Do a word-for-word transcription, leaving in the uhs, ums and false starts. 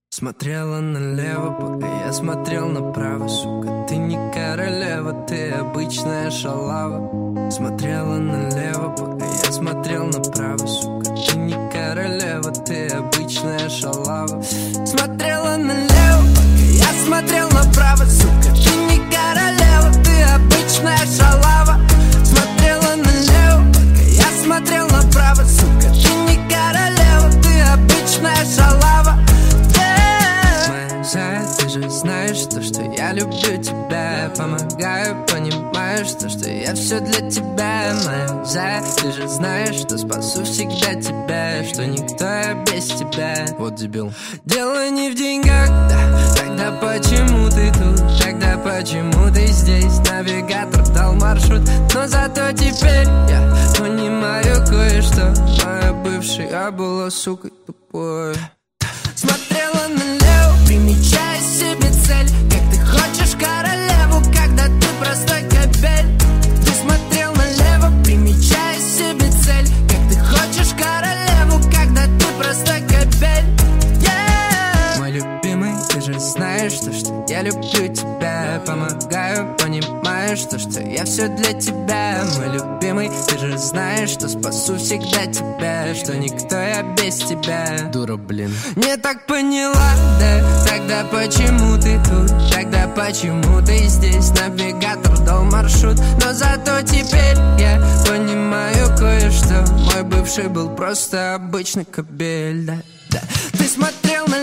Смотрела налево, пока я смотрел направо. Сука, ты не королева, ты обычная шалава. Смотрела налево, пока я смотрел направо. Сука, ты не королева, ты обычная шалава. Смотрела налево, пока я смотрел направо. Сука, ты не королева, ты обычная шалава. Смотрела налево, пока я смотрел направо. Сука, ты не королева, ты обычная шалава. Ты же знаешь то, что я люблю тебя. Помогаю, понимаешь то, что я все для тебя, моя зая. Ты же знаешь, что спасу всегда тебя, что никто я без тебя. Вот дебил. Дело не в деньгах, да. Тогда почему ты тут? Тогда почему ты здесь? Навигатор дал маршрут, но зато теперь я понимаю кое-что. Моя бывшая была сукой тупой. Смотрела налево, примечая себе цель. Как ты хочешь королеву, когда ты простой кобель. Ты смотрел налево, примечая себе цель. Как ты хочешь королеву, когда ты простой кобель. Yeah! Мой любимый, ты же знаешь, то, что я люблю тебя. Помогаю, понимаешь, то, что я все для тебя. Мой любимый, ты же знаешь, что спасу всегда тебя, что никто я без тебя. Дура, блин. Не так поняла, да? Тогда почему ты тут? Тогда почему ты здесь? Навигатор дал маршрут, но зато теперь я понимаю кое-что. Мой бывший был просто обычный кобель, да, да. Ты смотрел на